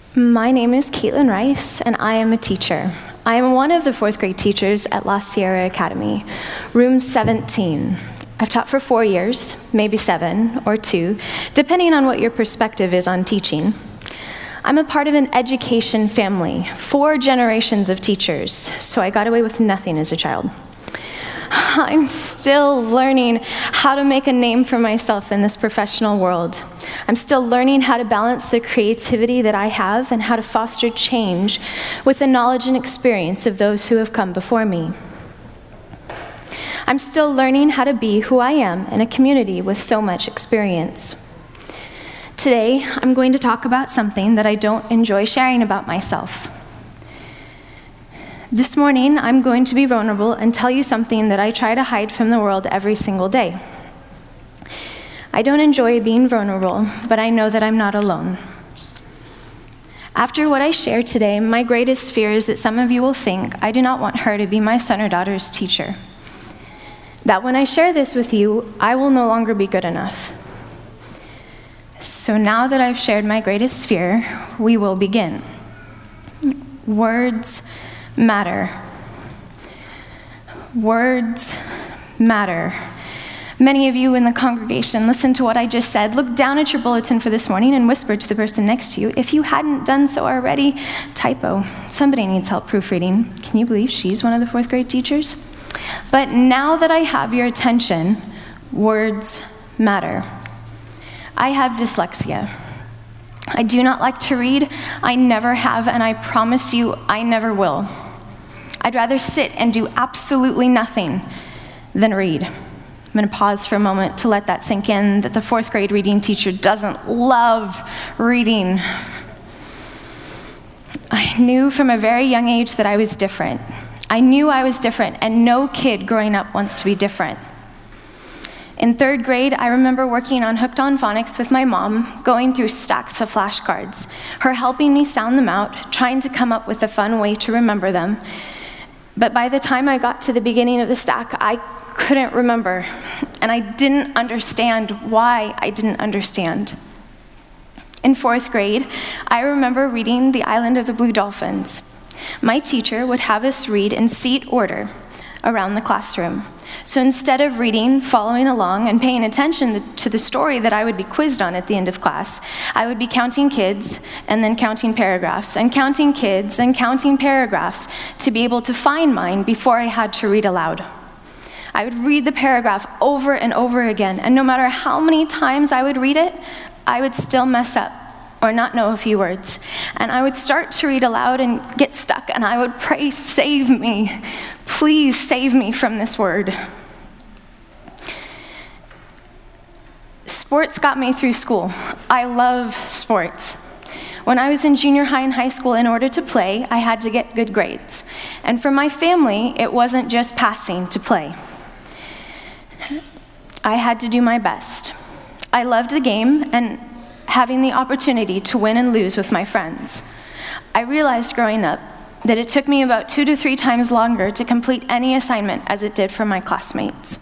My name is Caitlin Rice, and I am a teacher. I am one of the fourth grade teachers at La Sierra Academy, room 17. I've taught for 4 years, maybe 7 or 2, depending on what your perspective is on teaching. I'm a part of an education family, 4 generations of teachers, so I got away with nothing as a child. I'm still learning how to make a name for myself in this professional world. I'm still learning how to balance the creativity that I have and how to foster change with the knowledge and experience of those who have come before me. I'm still learning how to be who I am in a community with so much experience. Today, I'm going to talk about something that I don't enjoy sharing about myself. This morning, I'm going to be vulnerable and tell you something that I try to hide from the world every single day. I don't enjoy being vulnerable, but I know that I'm not alone. After what I share today, my greatest fear is that some of you will think I do not want her to be my son or daughter's teacher. That when I share this with you, I will no longer be good enough. So now that I've shared my greatest fear, we will begin. Words matter. Words matter. Many of you in the congregation listened to what I just said, looked down at your bulletin for this morning and whispered to the person next to you, if you hadn't done so already, typo, somebody needs help proofreading. Can you believe she's one of the fourth grade teachers? But now that I have your attention, words matter. I have dyslexia. I do not like to read, I never have, and I promise you I never will. I'd rather sit and do absolutely nothing than read. I'm going to pause for a moment to let that sink in, that the fourth grade reading teacher doesn't love reading. I knew from a very young age that I was different. I knew I was different, and no kid growing up wants to be different. In 3rd grade, I remember working on Hooked on Phonics with my mom, going through stacks of flashcards, her helping me sound them out, trying to come up with a fun way to remember them. But by the time I got to the beginning of the stack, I couldn't remember, and I didn't understand why I didn't understand. In 4th grade, I remember reading The Island of the Blue Dolphins. My teacher would have us read in seat order around the classroom. So instead of reading, following along, and paying attention to the story that I would be quizzed on at the end of class, I would be counting kids and then counting paragraphs, and counting kids and counting paragraphs to be able to find mine before I had to read aloud. I would read the paragraph over and over again, and no matter how many times I would read it, I would still mess up or not know a few words. And I would start to read aloud and get stuck, and I would pray, save me. Please save me from this word. Sports got me through school. I love sports. When I was in junior high and high school, in order to play, I had to get good grades. And for my family, it wasn't just passing to play. I had to do my best. I loved the game and having the opportunity to win and lose with my friends. I realized growing up that it took me about 2 to 3 times longer to complete any assignment as it did for my classmates.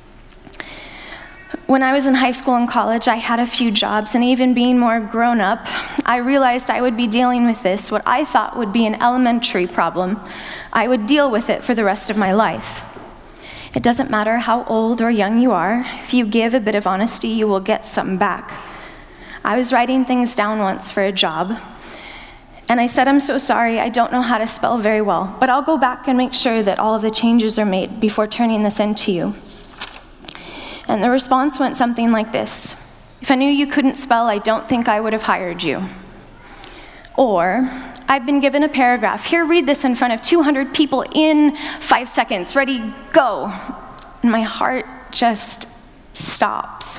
When I was in high school and college, I had a few jobs, and even being more grown up, I realized I would be dealing with this, what I thought would be an elementary problem. I would deal with it for the rest of my life. It doesn't matter how old or young you are, if you give a bit of honesty, you will get something back. I was writing things down once for a job, and I said, I'm so sorry, I don't know how to spell very well, but I'll go back and make sure that all of the changes are made before turning this in to you. And the response went something like this: if I knew you couldn't spell, I don't think I would have hired you. Or, I've been given a paragraph. Here, read this in front of 200 people in 5 seconds. Ready, go. And my heart just stops.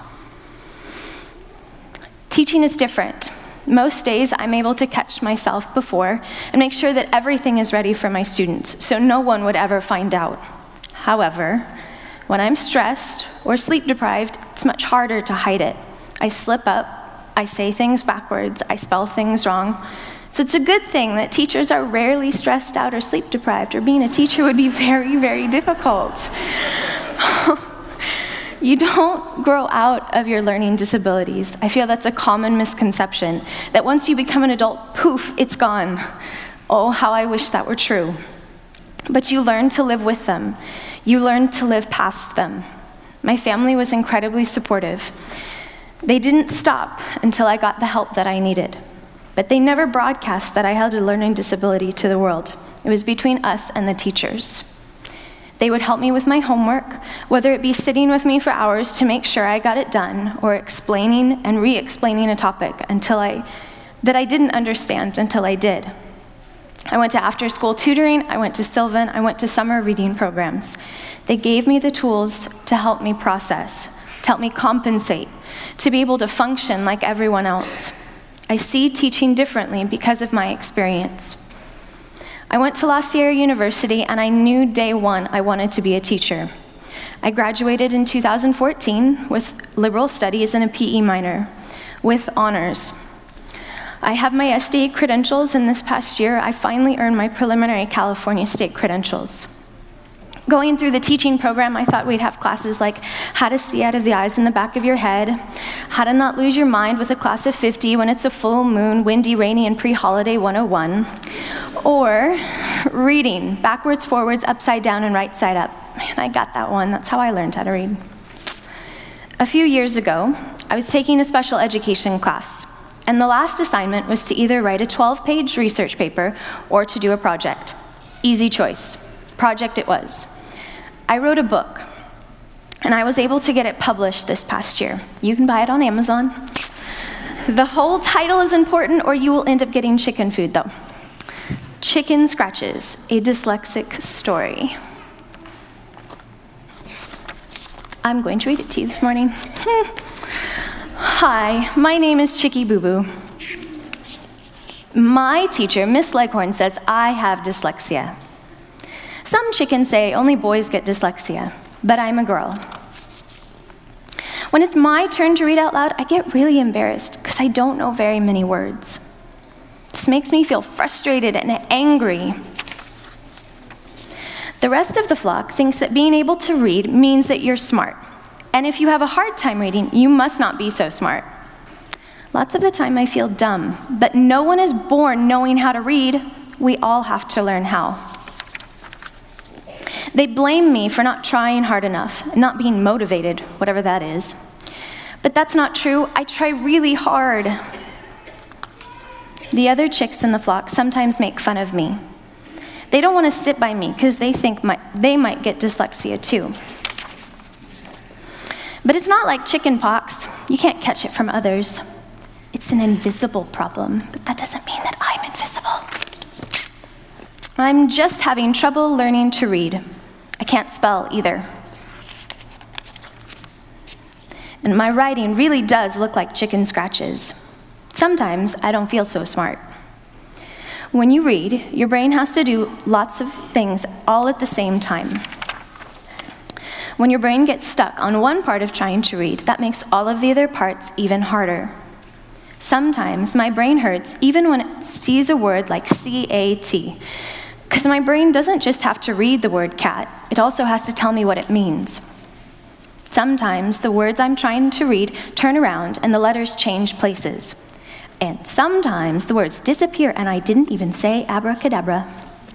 Teaching is different. Most days, I'm able to catch myself before and make sure that everything is ready for my students, so no one would ever find out. However, when I'm stressed or sleep deprived, it's much harder to hide it. I slip up, I say things backwards, I spell things wrong. So it's a good thing that teachers are rarely stressed out or sleep deprived, or being a teacher would be very, very difficult. You don't grow out of your learning disabilities. I feel that's a common misconception, that once you become an adult, poof, it's gone. Oh, how I wish that were true. But you learn to live with them. You learn to live past them. My family was incredibly supportive. They didn't stop until I got the help that I needed. But they never broadcast that I had a learning disability to the world. It was between us and the teachers. They would help me with my homework, whether it be sitting with me for hours to make sure I got it done, or explaining and re-explaining a topic that I didn't understand until I did. I went to after-school tutoring, I went to Sylvan, I went to summer reading programs. They gave me the tools to help me process, to help me compensate, to be able to function like everyone else. I see teaching differently because of my experience. I went to La Sierra University, and I knew day one I wanted to be a teacher. I graduated in 2014 with liberal studies and a PE minor, with honors. I have my SDA credentials, and this past year, I finally earned my preliminary California state credentials. Going through the teaching program, I thought we'd have classes like how to see out of the eyes in the back of your head, how to not lose your mind with a class of 50 when it's a full moon, windy, rainy, and pre-holiday 101, or reading backwards, forwards, upside down, and right side up. Man, I got that one. That's how I learned how to read. A few years ago, I was taking a special education class, and the last assignment was to either write a 12-page research paper or to do a project. Easy choice. Project it was. I wrote a book, and I was able to get it published this past year. You can buy it on Amazon. The whole title is important, or you will end up getting chicken food, though. Chicken Scratches, a Dyslexic Story. I'm going to read it to you this morning. Hi, my name is Chicky Boo Boo. My teacher, Miss Leghorn, says I have dyslexia. Some chickens say only boys get dyslexia, but I'm a girl. When it's my turn to read out loud, I get really embarrassed because I don't know very many words. This makes me feel frustrated and angry. The rest of the flock thinks that being able to read means that you're smart. And if you have a hard time reading, you must not be so smart. Lots of the time I feel dumb, but no one is born knowing how to read. We all have to learn how. They blame me for not trying hard enough, not being motivated, whatever that is. But that's not true. I try really hard. The other chicks in the flock sometimes make fun of me. They don't want to sit by me because they think they might get dyslexia too. But it's not like chicken pox. You can't catch it from others. It's an invisible problem, but that doesn't mean that I'm invisible. I'm just having trouble learning to read. I can't spell either. And my writing really does look like chicken scratches. Sometimes I don't feel so smart. When you read, your brain has to do lots of things all at the same time. When your brain gets stuck on one part of trying to read, that makes all of the other parts even harder. Sometimes my brain hurts even when it sees a word like C-A-T, because my brain doesn't just have to read the word cat, it also has to tell me what it means. Sometimes the words I'm trying to read turn around and the letters change places. And sometimes the words disappear and I didn't even say abracadabra.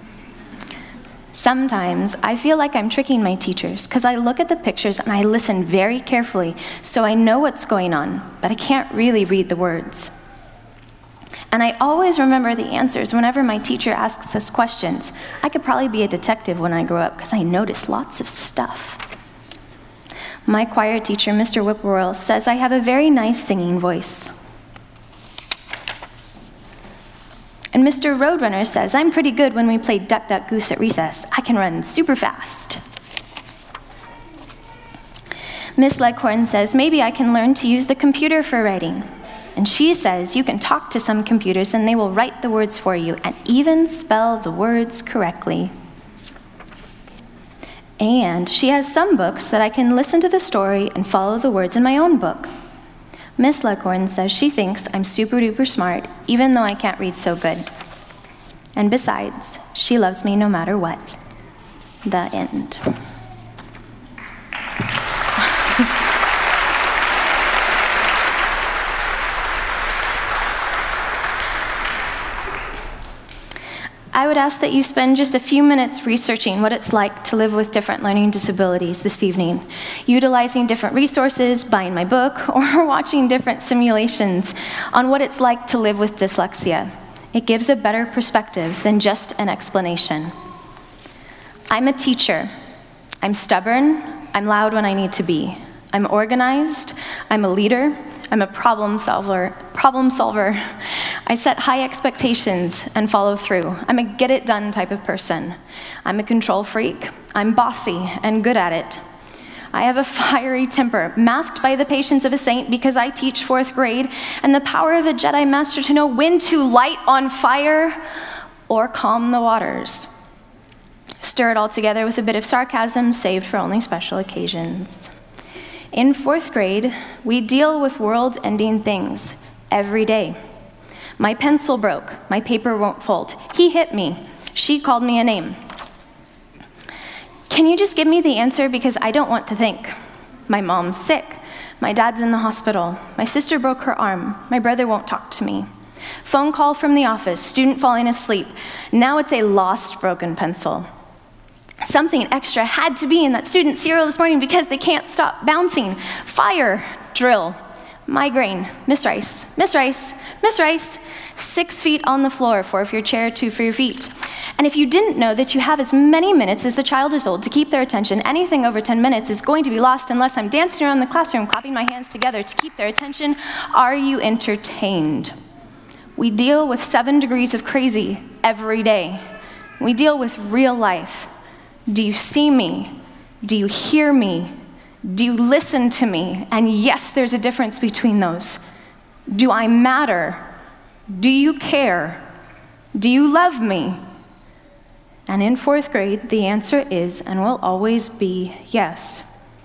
Sometimes I feel like I'm tricking my teachers because I look at the pictures and I listen very carefully so I know what's going on, but I can't really read the words. And I always remember the answers whenever my teacher asks us questions. I could probably be a detective when I grow up because I notice lots of stuff. My choir teacher, Mr. Whippoorwill, says I have a very nice singing voice. And Mr. Roadrunner says I'm pretty good when we play Duck, Duck, Goose at recess. I can run super fast. Miss Leghorn says maybe I can learn to use the computer for writing. And she says you can talk to some computers and they will write the words for you and even spell the words correctly. And she has some books that I can listen to the story and follow the words in my own book. Miss Leghorn says she thinks I'm super duper smart, even though I can't read so good. And besides, she loves me no matter what. The end. I would ask that you spend just a few minutes researching what it's like to live with different learning disabilities this evening, utilizing different resources, buying my book, or watching different simulations on what it's like to live with dyslexia. It gives a better perspective than just an explanation. I'm a teacher. I'm stubborn. I'm loud when I need to be. I'm organized. I'm a leader. I'm a problem solver. I set high expectations and follow through. I'm a get-it-done type of person. I'm a control freak. I'm bossy and good at it. I have a fiery temper, masked by the patience of a saint because I teach 4th grade, and the power of a Jedi Master to know when to light on fire or calm the waters. Stir it all together with a bit of sarcasm saved for only special occasions. In 4th grade, we deal with world-ending things every day. My pencil broke. My paper won't fold. He hit me. She called me a name. Can you just give me the answer because I don't want to think? My mom's sick. My dad's in the hospital. My sister broke her arm. My brother won't talk to me. Phone call from the office. Student falling asleep. Now it's a lost broken pencil. Something extra had to be in that student's cereal this morning because they can't stop bouncing. Fire, drill, migraine, Miss Rice, Miss Rice, Miss Rice. 6 feet on the floor, 4 for your chair, 2 for your feet. And if you didn't know that you have as many minutes as the child is old to keep their attention, anything over 10 minutes is going to be lost unless I'm dancing around the classroom, clapping my hands together to keep their attention. Are you entertained? We deal with 7 degrees of crazy every day. We deal with real life. Do you see me? Do you hear me? Do you listen to me? And yes, there's a difference between those. Do I matter? Do you care? Do you love me? And in 4th grade, the answer is and will always be yes.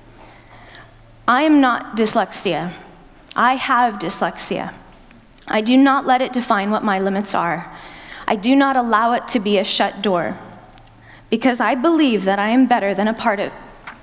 I am not dyslexia. I have dyslexia. I do not let it define what my limits are. I do not allow it to be a shut door. Because I believe that I am better than a part of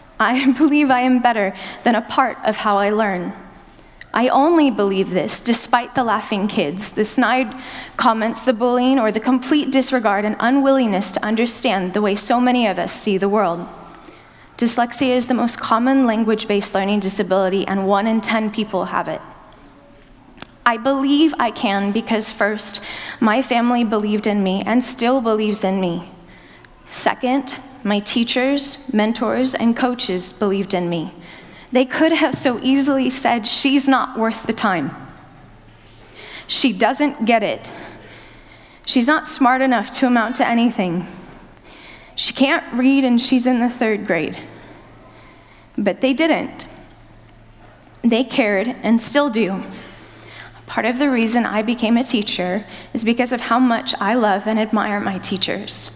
how I learn. I only believe this despite the laughing kids, the snide comments, the bullying, or the complete disregard and unwillingness to understand the way so many of us see the world. Dyslexia is the most common language-based learning disability, and 1 in 10 people have it. I believe I can because first, my family believed in me and still believes in me. Second, my teachers, mentors, and coaches believed in me. They could have so easily said, she's not worth the time. She doesn't get it. She's not smart enough to amount to anything. She can't read and she's in the 3rd grade. But they didn't. They cared and still do. Part of the reason I became a teacher is because of how much I love and admire my teachers.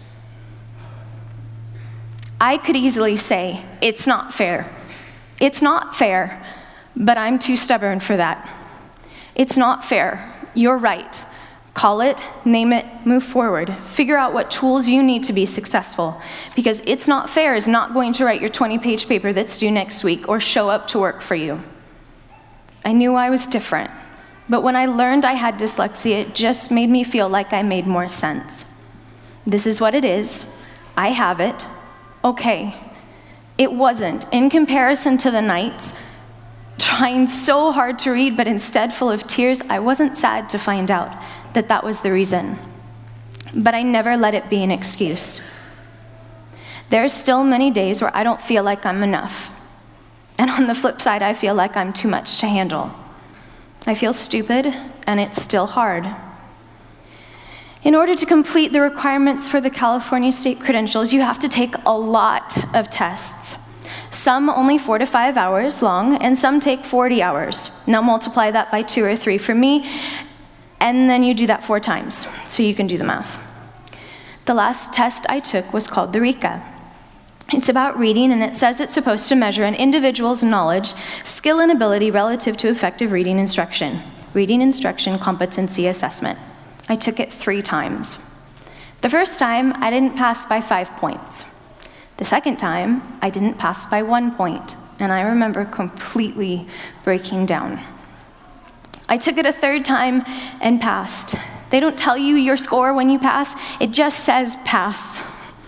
I could easily say, it's not fair. It's not fair, but I'm too stubborn for that. It's not fair. You're right. Call it, name it, move forward. Figure out what tools you need to be successful, because it's not fair is not going to write your 20-page paper that's due next week or show up to work for you. I knew I was different, but when I learned I had dyslexia, it just made me feel like I made more sense. This is what it is. I have it. Okay, it wasn't. In comparison to the nights, trying so hard to read, but instead full of tears, I wasn't sad to find out that that was the reason. But I never let it be an excuse. There are still many days where I don't feel like I'm enough. And on the flip side, I feel like I'm too much to handle. I feel stupid, and it's still hard. In order to complete the requirements for the California State Credentials, you have to take a lot of tests. Some only 4 to 5 hours long, and some take 40 hours. Now multiply that by 2 or 3 for me, and then you do that 4 times, so you can do the math. The last test I took was called the RECA. It's about reading, and it says it's supposed to measure an individual's knowledge, skill, and ability relative to effective reading instruction. Reading Instruction Competency Assessment. I took it 3 times. The first time, I didn't pass by 5 points. The second time, I didn't pass by 1 point, and I remember completely breaking down. I took it a 3rd time and passed. They don't tell you your score when you pass. It just says pass.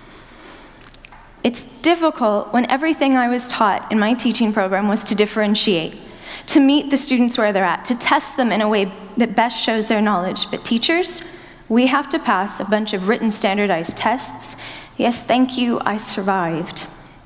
It's difficult when everything I was taught in my teaching program was to differentiate, to meet the students where they're at, to test them in a way that best shows their knowledge. But teachers, we have to pass a bunch of written standardized tests. Yes, thank you, I survived.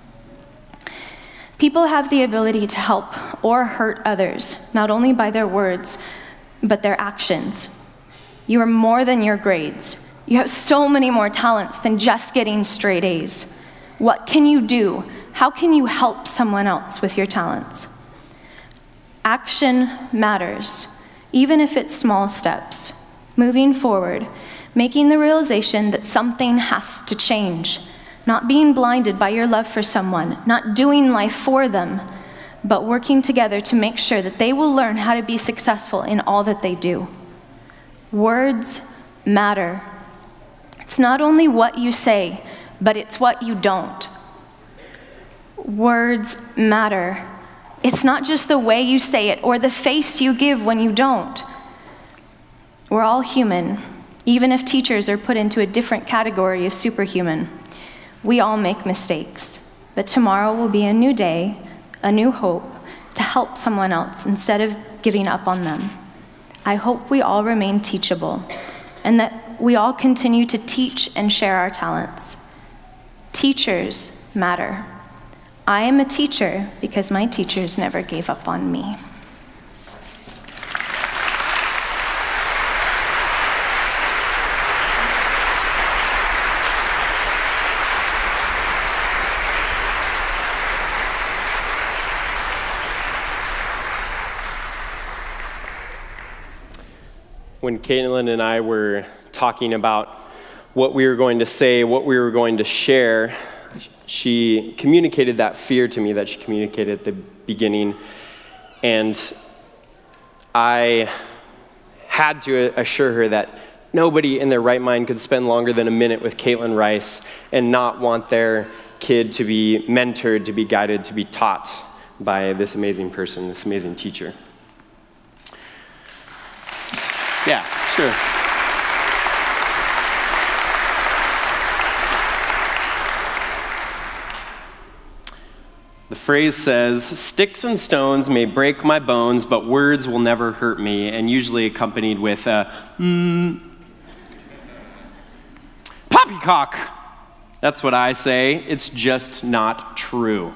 People have the ability to help or hurt others, not only by their words, but their actions. You are more than your grades. You have so many more talents than just getting straight A's. What can you do? How can you help someone else with your talents? Action matters, even if it's small steps. Moving forward, making the realization that something has to change. Not being blinded by your love for someone, not doing life for them, but working together to make sure that they will learn how to be successful in all that they do. Words matter. It's not only what you say, but it's what you don't. Words matter. It's not just the way you say it or the face you give when you don't. We're all human, even if teachers are put into a different category of superhuman. We all make mistakes, but tomorrow will be a new day, a new hope to help someone else instead of giving up on them. I hope we all remain teachable and that we all continue to teach and share our talents. Teachers matter. I am a teacher because my teachers never gave up on me. When Caitlin and I were talking about what we were going to say, what we were going to share, she communicated that fear to me that she communicated at the beginning. And I had to assure her that nobody in their right mind could spend longer than a minute with Caitlin Rice and not want their kid to be mentored, to be guided, to be taught by this amazing person, this amazing teacher. Yeah, sure. The phrase says, "Sticks and stones may break my bones, but words will never hurt me," and usually accompanied with a, poppycock. That's what I say. It's just not true.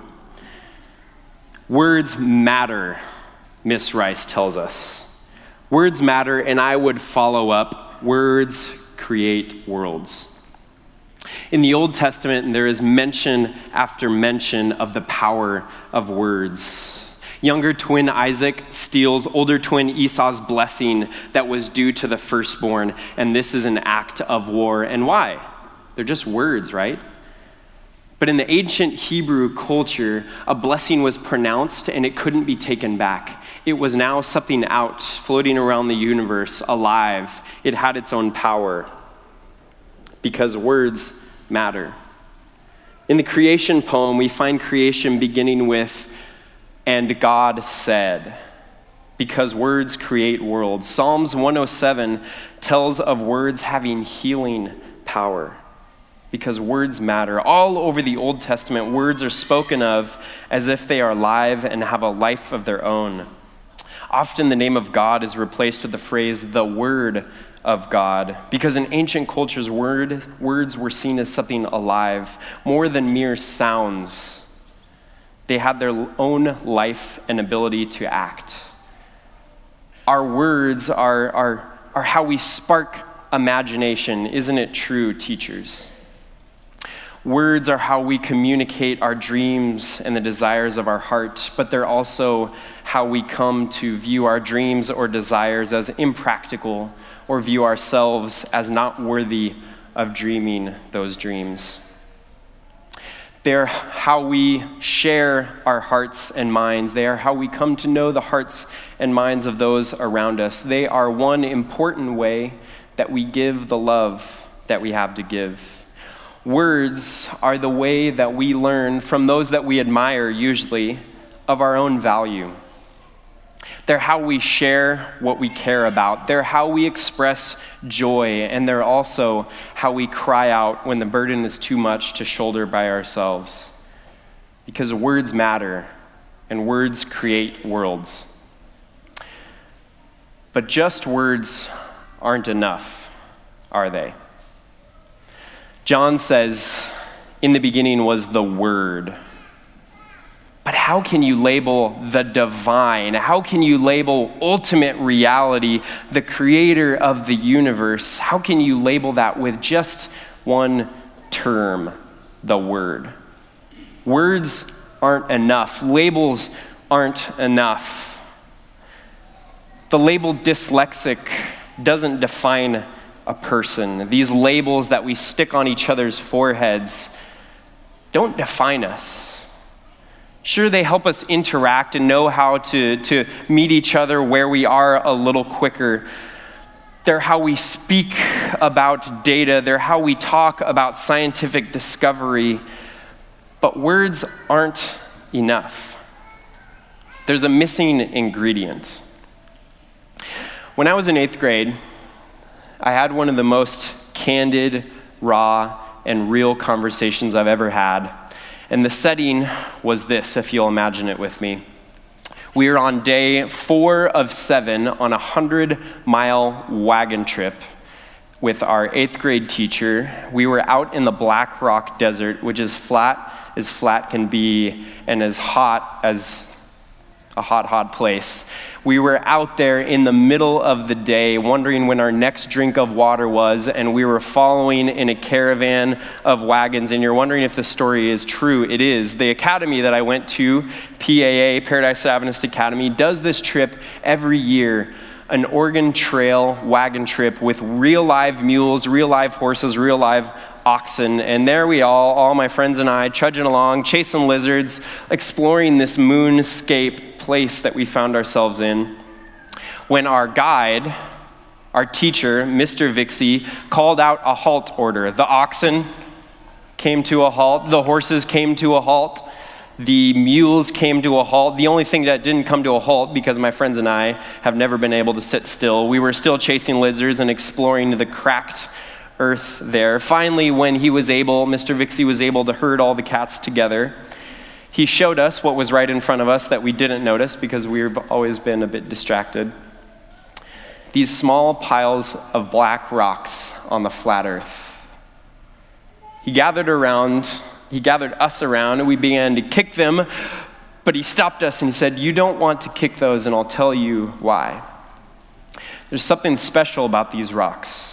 Words matter, Miss Rice tells us. Words matter, and I would follow up, words create worlds. In the Old Testament, there is mention after mention of the power of words. Younger twin Isaac steals older twin Esau's blessing that was due to the firstborn, and this is an act of war. And why? They're just words, right? But in the ancient Hebrew culture, a blessing was pronounced and it couldn't be taken back. It was now something out, floating around the universe, alive. It had its own power because words matter. In the creation poem, we find creation beginning with, "And God said," because words create worlds. Psalms 107 tells of words having healing power, because words matter. All over the Old Testament, words are spoken of as if they are alive and have a life of their own. Often the name of God is replaced with the phrase, "the word of God," because in ancient cultures, words were seen as something alive, more than mere sounds. They had their own life and ability to act. Our words are how we spark imagination. Isn't it true, teachers? Words are how we communicate our dreams and the desires of our heart, but they're also how we come to view our dreams or desires as impractical or view ourselves as not worthy of dreaming those dreams. They're how we share our hearts and minds. They are how we come to know the hearts and minds of those around us. They are one important way that we give the love that we have to give. Words are the way that we learn from those that we admire, usually, of our own value. They're how we share what we care about. They're how we express joy, and they're also how we cry out when the burden is too much to shoulder by ourselves. Because words matter, and words create worlds. But just words aren't enough, are they? John says, "In the beginning was the Word." But how can you label the divine? How can you label ultimate reality, the creator of the universe? How can you label that with just one term, the Word? Words aren't enough. Labels aren't enough. The label dyslexic doesn't define a person. These labels that we stick on each other's foreheads don't define us. Sure, they help us interact and know how to meet each other where we are a little quicker. They're how we speak about data. They're how we talk about scientific discovery. But words aren't enough. There's a missing ingredient. When I was in 8th grade, I had one of the most candid, raw, and real conversations I've ever had. And the setting was this, if you'll imagine it with me. We were on day 4 of 7 on a 100-mile wagon trip with our 8th grade teacher. We were out in the Black Rock Desert, which is flat as flat can be and as hot as a hot place. We were out there in the middle of the day wondering when our next drink of water was, and we were following in a caravan of wagons, and you're wondering if the story is true. It is. The academy that I went to, PAA, Paradise Adventist Academy, does this trip every year, an Oregon Trail wagon trip with real live mules, real live horses, real live oxen. And there we all my friends and I, trudging along, chasing lizards, exploring this moonscape place that we found ourselves in, when our guide, our teacher, Mr. Vixie, called out a halt order. The oxen came to a halt, the horses came to a halt, the mules came to a halt. The only thing that didn't come to a halt, because my friends and I have never been able to sit still, we were still chasing lizards and exploring the cracked earth there. Finally, when Mr. Vixie was able to herd all the cats together, he showed us what was right in front of us that we didn't notice because we've always been a bit distracted. These small piles of black rocks on the flat earth. He gathered us around, and we began to kick them, but he stopped us and he said, "You don't want to kick those, and I'll tell you why. There's something special about these rocks."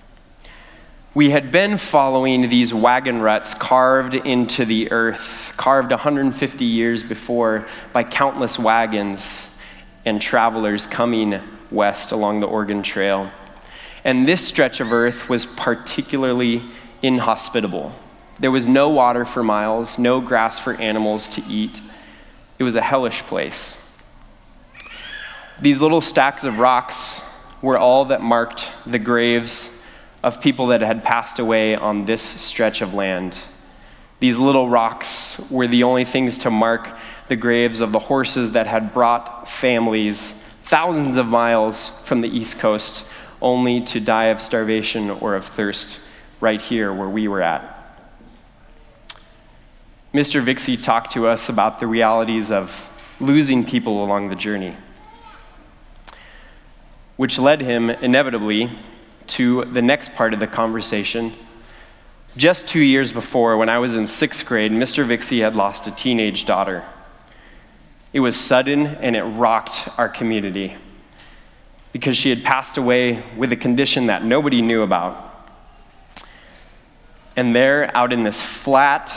We had been following these wagon ruts carved into the earth, carved 150 years before by countless wagons and travelers coming west along the Oregon Trail. And this stretch of earth was particularly inhospitable. There was no water for miles, no grass for animals to eat. It was a hellish place. These little stacks of rocks were all that marked the graves of people that had passed away on this stretch of land. These little rocks were the only things to mark the graves of the horses that had brought families thousands of miles from the East Coast only to die of starvation or of thirst right here where we were at. Mr. Vixie talked to us about the realities of losing people along the journey, which led him inevitably to the next part of the conversation. Just 2 years before, when I was in 6th grade, Mr. Vixie had lost a teenage daughter. It was sudden, and it rocked our community because she had passed away with a condition that nobody knew about. And there, out in this flat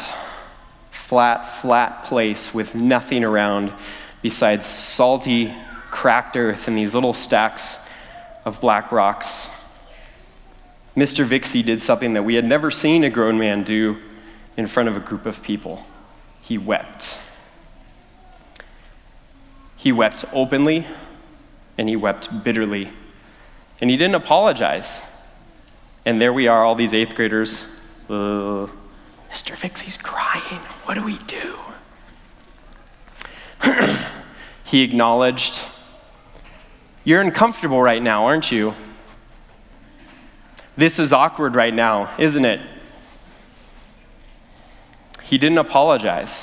place with nothing around besides salty, cracked earth and these little stacks of black rocks, Mr. Vixie did something that we had never seen a grown man do in front of a group of people. He wept. He wept openly, and he wept bitterly. And he didn't apologize. And there we are, all these 8th graders. Mr. Vixie's crying. What do we do? He acknowledged You're uncomfortable right now, aren't you? This is awkward right now, isn't it? He didn't apologize.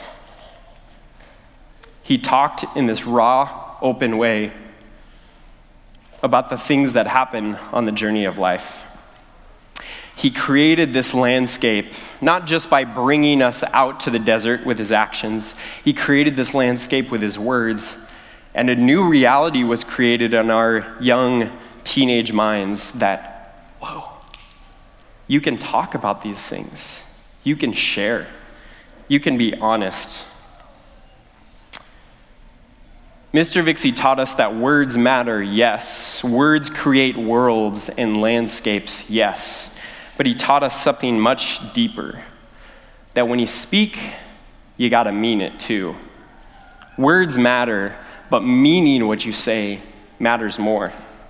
He talked in this raw, open way about the things that happen on the journey of life. He created this landscape, not just by bringing us out to the desert with his actions. He created this landscape with his words, and a new reality was created in our young teenage minds that, whoa, you can talk about these things. You can share. You can be honest. Mr. Vixie taught us that words matter, yes. Words create worlds and landscapes, yes. But he taught us something much deeper, that when you speak, you gotta mean it too. Words matter, but meaning what you say matters more.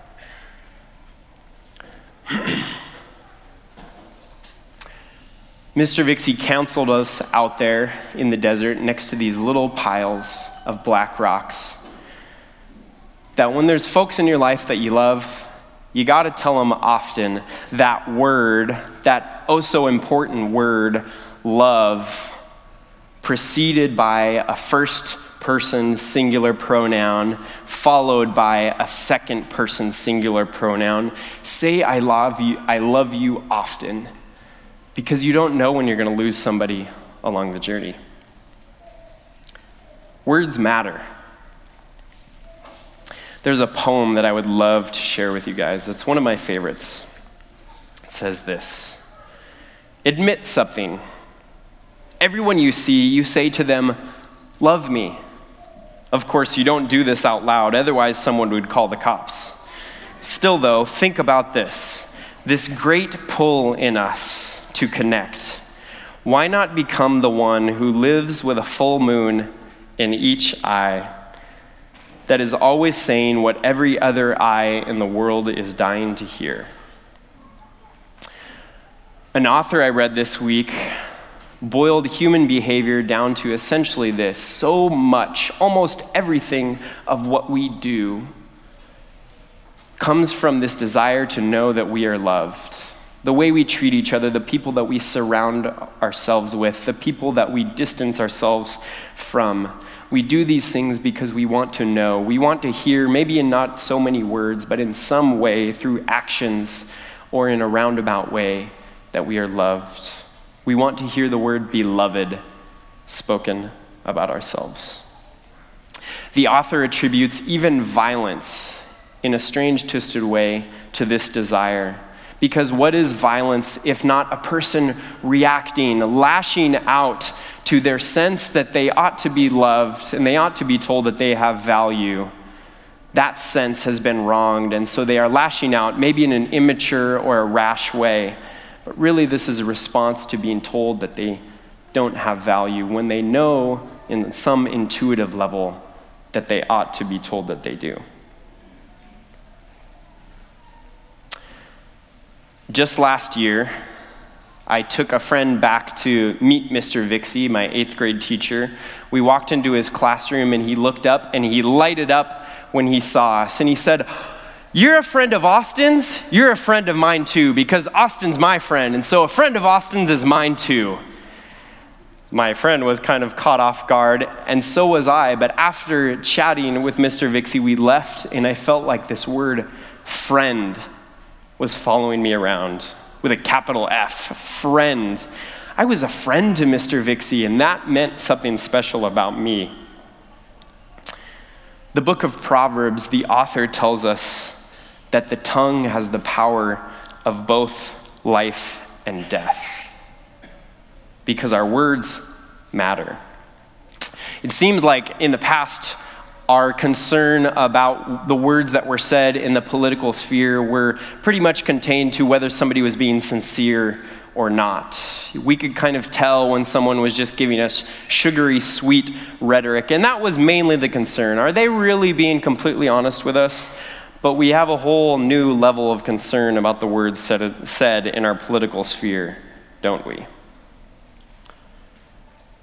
Mr. Vixie counseled us out there in the desert next to these little piles of black rocks, that when there's folks in your life that you love, you gotta tell them often that word, that oh so important word, love, preceded by a first person singular pronoun, followed by a second person singular pronoun. Say I love you often, because you don't know when you're gonna lose somebody along the journey. Words matter. There's a poem that I would love to share with you guys. It's one of my favorites. It says this: admit something. Everyone you see, you say to them, love me. Of course, you don't do this out loud, otherwise someone would call the cops. Still though, think about this great pull in us to connect. Why not become the one who lives with a full moon in each eye, that is always saying what every other eye in the world is dying to hear? An author I read this week boiled human behavior down to essentially this: so much, almost everything of what we do comes from this desire to know that we are loved. The way we treat each other, the people that we surround ourselves with, the people that we distance ourselves from. We do these things because we want to know. We want to hear, maybe in not so many words, but in some way, through actions or in a roundabout way, that we are loved. We want to hear the word beloved spoken about ourselves. The author attributes even violence in a strange, twisted way to this desire. Because what is violence if not a person reacting, lashing out to their sense that they ought to be loved and they ought to be told that they have value? That sense has been wronged, and so they are lashing out, maybe in an immature or a rash way. But really, this is a response to being told that they don't have value when they know in some intuitive level that they ought to be told that they do. Just last year, I took a friend back to meet Mr. Vixie, my 8th grade teacher. We walked into his classroom and he looked up and he lighted up when he saw us. And he said, "You're a friend of Austin's? You're a friend of mine too, because Austin's my friend, and so a friend of Austin's is mine too." My friend was kind of caught off guard, and so was I. But after chatting with Mr. Vixie, we left, and I felt like this word, friend, was following me around with a capital F, friend. I was a friend to Mr. Vixie, and that meant something special about me. The book of Proverbs, the author tells us that the tongue has the power of both life and death, because our words matter. It seems like in the past, our concern about the words that were said in the political sphere were pretty much contained to whether somebody was being sincere or not. We could kind of tell when someone was just giving us sugary, sweet rhetoric, and that was mainly the concern. Are they really being completely honest with us? But we have a whole new level of concern about the words said in our political sphere, don't we?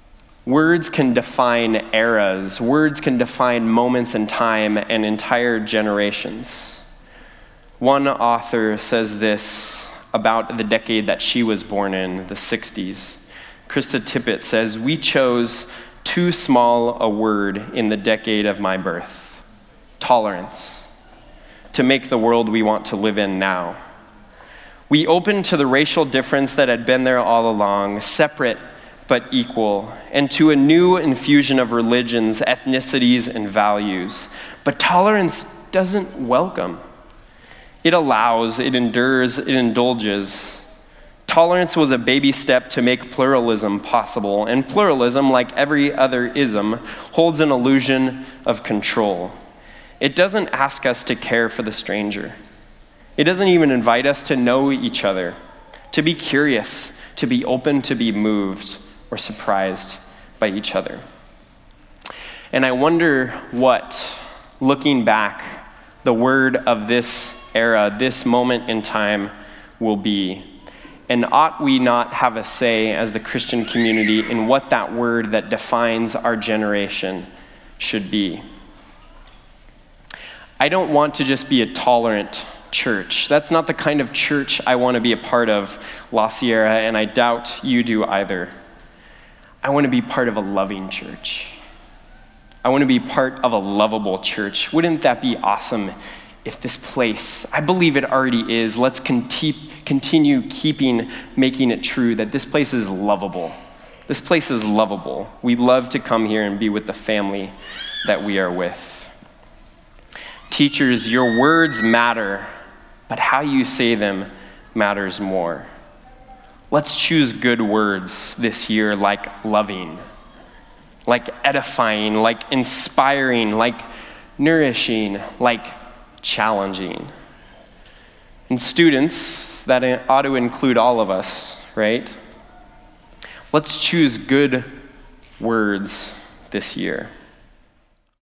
Words can define eras. Words can define moments in time and entire generations. One author says this about the decade that she was born in, the 60s. Krista Tippett says, "We chose too small a word in the decade of my birth, tolerance, to make the world we want to live in now. We opened to the racial difference that had been there all along, separate but equal, and to a new infusion of religions, ethnicities, and values. But tolerance doesn't welcome. It allows, it endures, it indulges. Tolerance was a baby step to make pluralism possible, and pluralism, like every other ism, holds an illusion of control. It doesn't ask us to care for the stranger. It doesn't even invite us to know each other, to be curious, to be open, to be moved, or surprised by each other." And I wonder what, looking back, the word of this era, this moment in time, will be. And ought we not have a say as the Christian community in what that word that defines our generation should be? I don't want to just be a tolerant church. That's not the kind of church I want to be a part of, La Sierra, and I doubt you do either. I want to be part of a loving church. I want to be part of a lovable church. Wouldn't that be awesome if this place, I believe it already is, let's continue making it true that this place is lovable. This place is lovable. We love to come here and be with the family that we are with. Teachers, your words matter, but how you say them matters more. Let's choose good words this year, like loving, like edifying, like inspiring, like nourishing, like challenging. And students, that ought to include all of us, right? Let's choose good words this year.